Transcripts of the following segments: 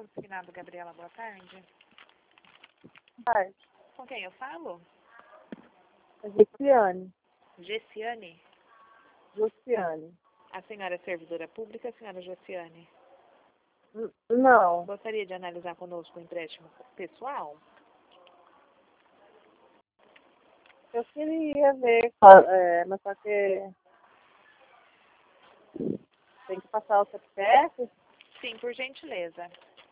consignado, Gabriela, boa tarde. Tarde. Com quem eu falo? Luciane. Gessiane? Luciane. A senhora é servidora pública, senhora Gessiane? Não. Gostaria de analisar conosco o empréstimo pessoal? Eu queria ver, mas só que tem que passar o CPF. Sim, por gentileza.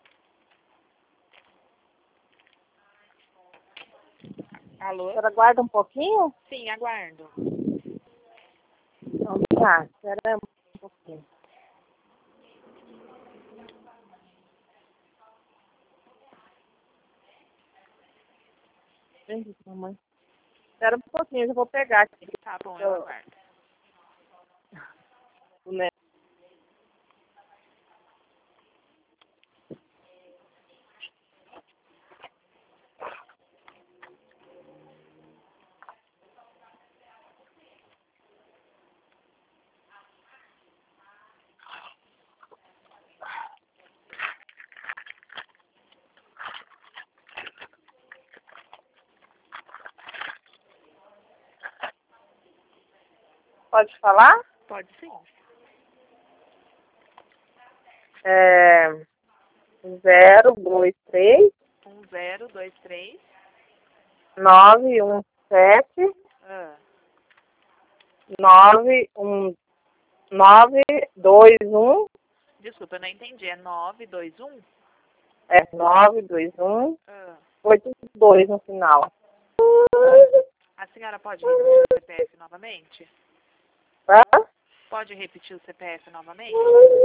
A Alô? senhora aguarda um pouquinho? Sim, aguardo. Então, tá, espera um pouquinho. Vem, mamãe. Espera um pouquinho, eu vou pegar aqui. Tá bom, eu aguardo. Né? Pode falar? Pode sim. 023 1023 917 921. Desculpa, eu não entendi. É 921? 921 82 no final. A senhora pode repetir o CPF novamente? Tá? Pode repetir o CPF novamente?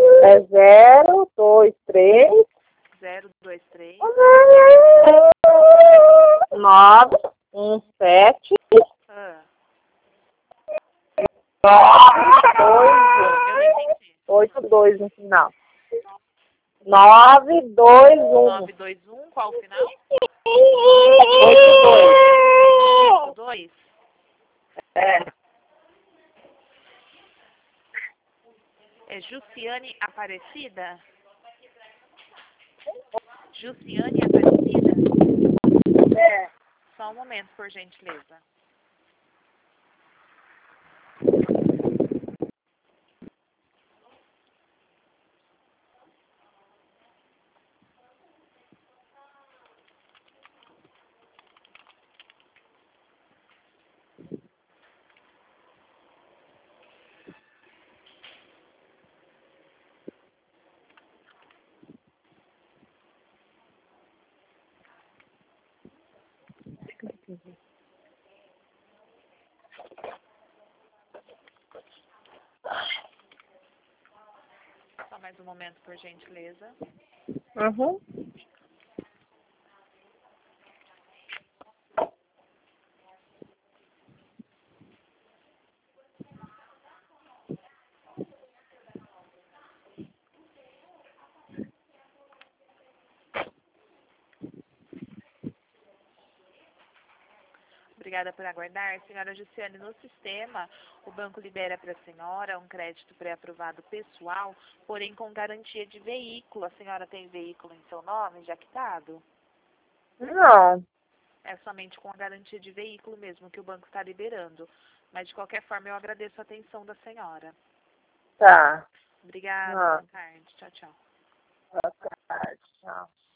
023 023 917 Eu não entendi. 82 no final. 921 921, qual o final? 82. 2. É Jussiane Aparecida? Jussiane Aparecida? Só um momento, por gentileza. Só mais um momento, por gentileza. Uhum. Obrigada por aguardar. Senhora Jussiane, no sistema, o banco libera para a senhora um crédito pré-aprovado pessoal, porém com garantia de veículo. A senhora tem veículo em seu nome, já quitado? Não. É somente com a garantia de veículo mesmo que o banco está liberando. Mas, de qualquer forma, eu agradeço a atenção da senhora. Tá. Obrigada, Não. boa tarde. Tchau, tchau. Boa tarde. Tchau.